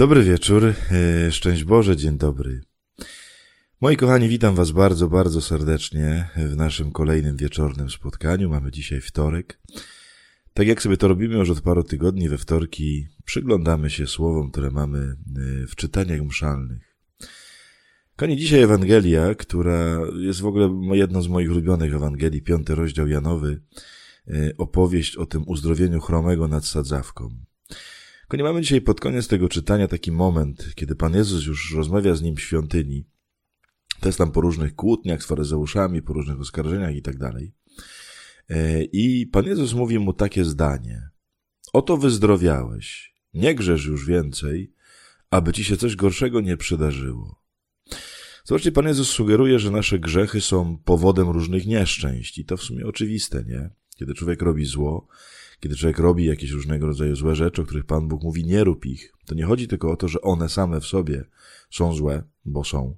Dobry wieczór, szczęść Boże, dzień dobry. Moi kochani, witam was bardzo, bardzo serdecznie w naszym kolejnym wieczornym spotkaniu. Mamy dzisiaj wtorek. Tak jak sobie to robimy już od paru tygodni, we wtorki przyglądamy się słowom, które mamy w czytaniach mszalnych. Kochani, dzisiaj Ewangelia, która jest w ogóle jedną z moich ulubionych Ewangelii, 5 rozdział Janowy, opowieść o tym uzdrowieniu chromego nad sadzawką. Nie mamy dzisiaj pod koniec tego czytania taki moment, kiedy Pan Jezus już rozmawia z nim w świątyni. To jest tam po różnych kłótniach z faryzeuszami, po różnych oskarżeniach i tak dalej. I Pan Jezus mówi mu takie zdanie. Oto wyzdrowiałeś, nie grzesz już więcej, aby ci się coś gorszego nie przydarzyło. Zobaczcie, Pan Jezus sugeruje, że nasze grzechy są powodem różnych nieszczęść. I to w sumie oczywiste, nie? Kiedy człowiek robi zło, kiedy człowiek robi jakieś różnego rodzaju złe rzeczy, o których Pan Bóg mówi, nie rób ich, to nie chodzi tylko o to, że one same w sobie są złe, bo są.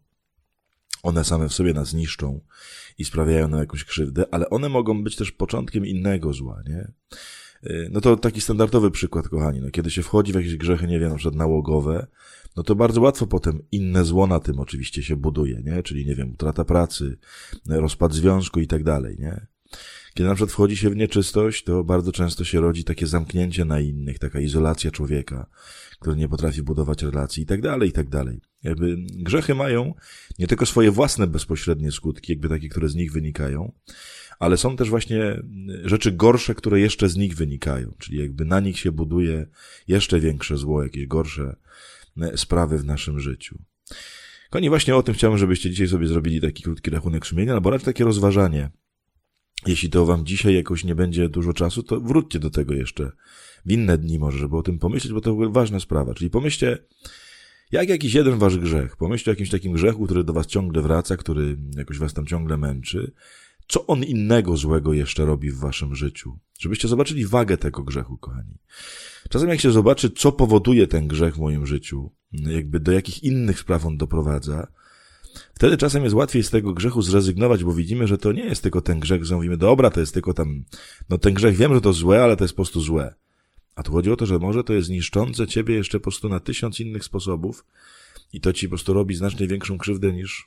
One same w sobie nas niszczą i sprawiają nam jakąś krzywdę, ale one mogą być też początkiem innego zła, nie? No to taki standardowy przykład, kochani, no kiedy się wchodzi w jakieś grzechy, nie wiem, na przykład nałogowe, no to bardzo łatwo potem inne zło na tym oczywiście się buduje, nie? Czyli, nie wiem, utrata pracy, rozpad związku i tak dalej, nie? Kiedy na przykład wchodzi się w nieczystość, to bardzo często się rodzi takie zamknięcie na innych, taka izolacja człowieka, który nie potrafi budować relacji i tak dalej, i tak dalej. Jakby grzechy mają nie tylko swoje własne bezpośrednie skutki, jakby takie, które z nich wynikają, ale są też właśnie rzeczy gorsze, które jeszcze z nich wynikają, czyli jakby na nich się buduje jeszcze większe zło, jakieś gorsze sprawy w naszym życiu. Kochani, właśnie o tym chciałbym, żebyście dzisiaj sobie zrobili taki krótki rachunek sumienia, albo raczej takie rozważanie. Jeśli to wam dzisiaj jakoś nie będzie dużo czasu, to wróćcie do tego jeszcze w inne dni może, żeby o tym pomyśleć, bo to w ogóle ważna sprawa. Czyli pomyślcie, jak jakiś jeden wasz grzech, pomyślcie o jakimś takim grzechu, który do was ciągle wraca, który jakoś was tam ciągle męczy, co on innego złego jeszcze robi w waszym życiu. Żebyście zobaczyli wagę tego grzechu, kochani. Czasem jak się zobaczy, co powoduje ten grzech w moim życiu, jakby do jakich innych spraw on doprowadza, wtedy czasem jest łatwiej z tego grzechu zrezygnować, bo widzimy, że to nie jest tylko ten grzech, że mówimy, dobra, to jest tylko tam, no ten grzech wiem, że to złe, ale to jest po prostu złe. A tu chodzi o to, że może to jest niszczące ciebie jeszcze po prostu na 1000 innych sposobów i to ci po prostu robi znacznie większą krzywdę niż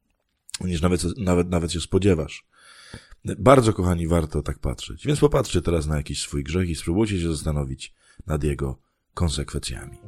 nawet się spodziewasz. Bardzo, kochani, warto tak patrzeć. Więc popatrzcie teraz na jakiś swój grzech i spróbujcie się zastanowić nad jego konsekwencjami.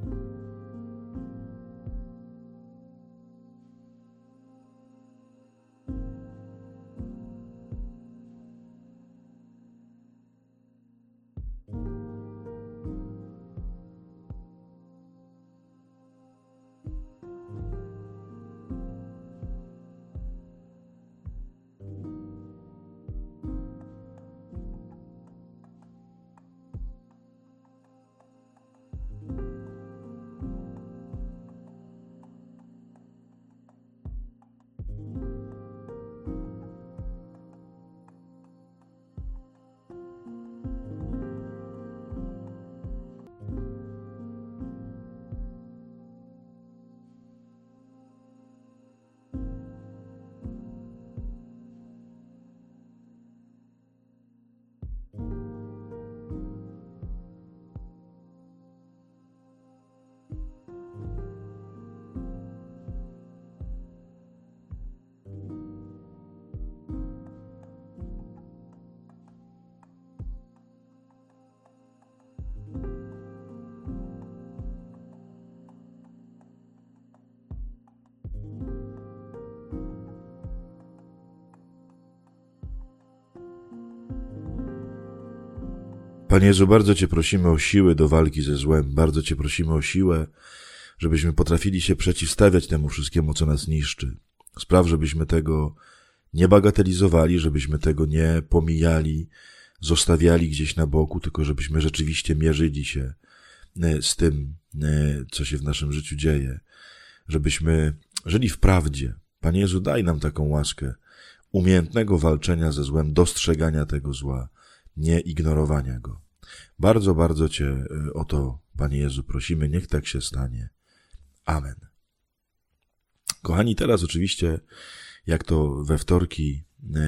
Panie Jezu, bardzo Cię prosimy o siłę do walki ze złem, bardzo Cię prosimy o siłę, żebyśmy potrafili się przeciwstawiać temu wszystkiemu, co nas niszczy. Spraw, żebyśmy tego nie bagatelizowali, żebyśmy tego nie pomijali, zostawiali gdzieś na boku, tylko żebyśmy rzeczywiście mierzyli się z tym, co się w naszym życiu dzieje. Żebyśmy żyli w prawdzie. Panie Jezu, daj nam taką łaskę umiejętnego walczenia ze złem, dostrzegania tego zła, nie ignorowania go. Bardzo, bardzo Cię o to, Panie Jezu, prosimy, niech tak się stanie. Amen. Kochani, teraz oczywiście, jak to we wtorki,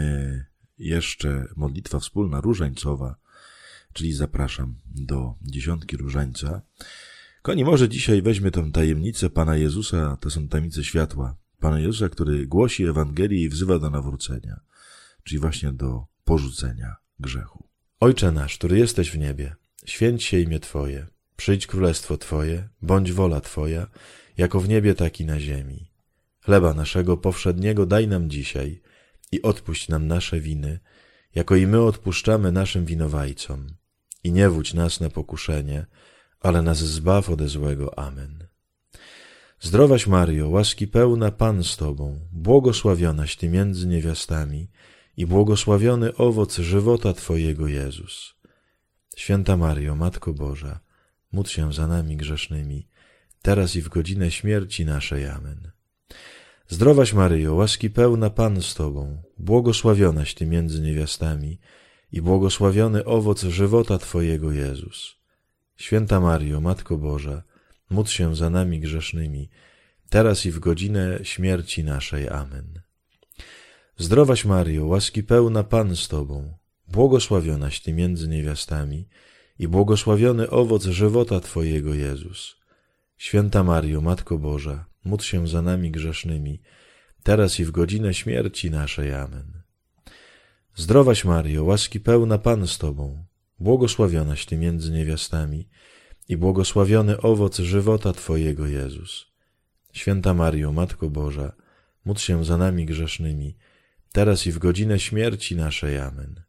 jeszcze modlitwa wspólna różańcowa, czyli zapraszam do 10 różańca. Kochani, może dzisiaj weźmy tą tajemnicę Pana Jezusa, to są tajemnice światła. Pana Jezusa, który głosi Ewangelię i wzywa do nawrócenia, czyli właśnie do porzucenia grzechu. Ojcze nasz, który jesteś w niebie, święć się imię Twoje, przyjdź królestwo Twoje, bądź wola Twoja, jako w niebie, tak i na ziemi. Chleba naszego powszedniego daj nam dzisiaj i odpuść nam nasze winy, jako i my odpuszczamy naszym winowajcom. I nie wódź nas na pokuszenie, ale nas zbaw ode złego. Amen. Zdrowaś Maryjo, łaski pełna, Pan z Tobą, błogosławionaś Ty między niewiastami i błogosławiony owoc żywota Twojego, Jezus. Święta Maryjo, Matko Boża, módl się za nami grzesznymi, teraz i w godzinę śmierci naszej. Amen. Zdrowaś Maryjo, łaski pełna, Pan z Tobą, błogosławionaś Ty między niewiastami i błogosławiony owoc żywota Twojego, Jezus. Święta Maryjo, Matko Boża, módl się za nami grzesznymi, teraz i w godzinę śmierci naszej. Amen. Zdrowaś Maryjo, łaski pełna, Pan z Tobą, błogosławionaś Ty między niewiastami i błogosławiony owoc żywota Twojego, Jezus. Święta Maryjo, Matko Boża, módl się za nami grzesznymi, teraz i w godzinę śmierci naszej. Amen. Zdrowaś Maryjo, łaski pełna, Pan z Tobą, błogosławionaś Ty między niewiastami i błogosławiony owoc żywota Twojego, Jezus. Święta Maryjo, Matko Boża, módl się za nami grzesznymi, teraz i w godzinę śmierci naszej. Amen.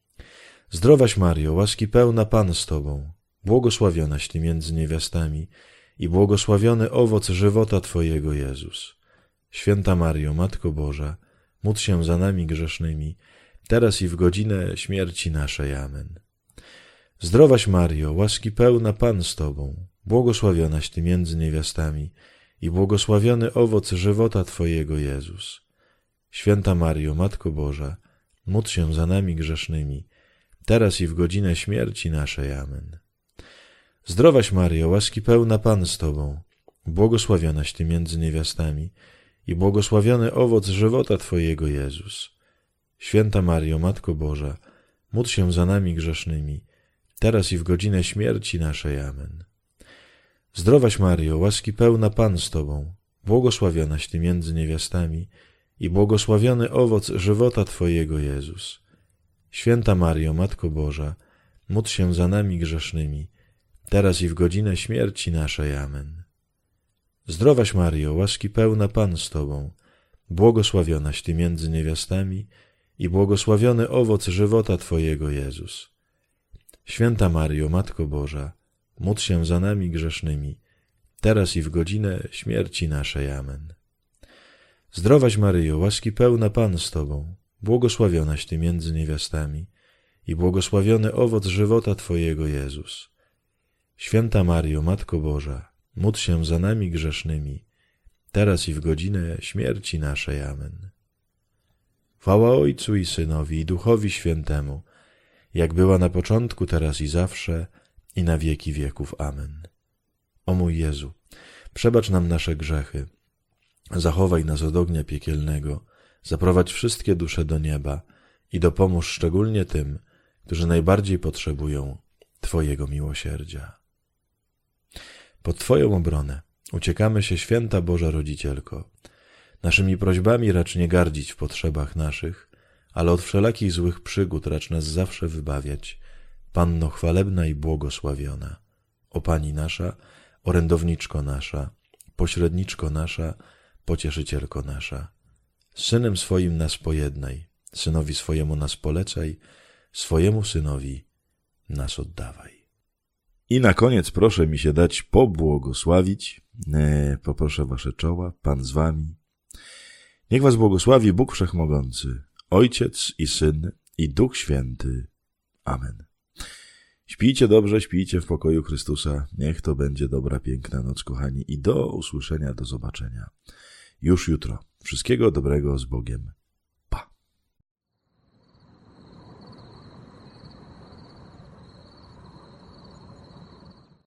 Zdrowaś Maryjo, łaski pełna, Pan z Tobą, błogosławionaś Ty między niewiastami i błogosławiony owoc żywota Twojego, Jezus. Święta Maryjo, Matko Boża, módl się za nami grzesznymi, teraz i w godzinę śmierci naszej. Amen. Zdrowaś Maryjo, łaski pełna, Pan z Tobą, błogosławionaś Ty między niewiastami i błogosławiony owoc żywota Twojego, Jezus. Święta Maryjo, Matko Boża, módl się za nami grzesznymi, teraz i w godzinę śmierci naszej. Amen. Zdrowaś Maryjo, łaski pełna, Pan z Tobą, błogosławionaś Ty między niewiastami i błogosławiony owoc żywota Twojego, Jezus. Święta Maryjo, Matko Boża, módl się za nami grzesznymi, teraz i w godzinę śmierci naszej. Amen. Zdrowaś Maryjo, łaski pełna, Pan z Tobą, błogosławionaś Ty między niewiastami i błogosławiony owoc żywota Twojego, Jezus. Święta Maryjo, Matko Boża, módl się za nami grzesznymi, teraz i w godzinę śmierci naszej. Amen. Zdrowaś Maryjo, łaski pełna, Pan z Tobą, błogosławionaś Ty między niewiastami i błogosławiony owoc żywota Twojego, Jezus. Święta Maryjo, Matko Boża, módl się za nami grzesznymi, teraz i w godzinę śmierci naszej. Amen. Zdrowaś Maryjo, łaski pełna, Pan z Tobą, błogosławionaś Ty między niewiastami i błogosławiony owoc żywota Twojego, Jezus. Święta Maryjo, Matko Boża, módl się za nami grzesznymi, teraz i w godzinę śmierci naszej. Amen. Chwała Ojcu i Synowi i Duchowi Świętemu, jak była na początku, teraz i zawsze, i na wieki wieków. Amen. O mój Jezu, przebacz nam nasze grzechy, zachowaj nas od ognia piekielnego, zaprowadź wszystkie dusze do nieba i dopomóż szczególnie tym, którzy najbardziej potrzebują Twojego miłosierdzia. Pod Twoją obronę uciekamy się, Święta Boża Rodzicielko. Naszymi prośbami racz nie gardzić w potrzebach naszych, ale od wszelakich złych przygód racz nas zawsze wybawiać, Panno chwalebna i błogosławiona. O Pani nasza, orędowniczko nasza, pośredniczko nasza, pocieszycielko nasza. Z Synem swoim nas pojednaj, Synowi swojemu nas polecaj, swojemu Synowi nas oddawaj. I na koniec proszę mi się dać pobłogosławić. Poproszę wasze czoła, Pan z wami. Niech was błogosławi Bóg Wszechmogący, Ojciec i Syn i Duch Święty. Amen. Śpijcie dobrze, śpijcie w pokoju Chrystusa. Niech to będzie dobra, piękna noc, kochani. I do usłyszenia, do zobaczenia już jutro. Wszystkiego dobrego z Bogiem.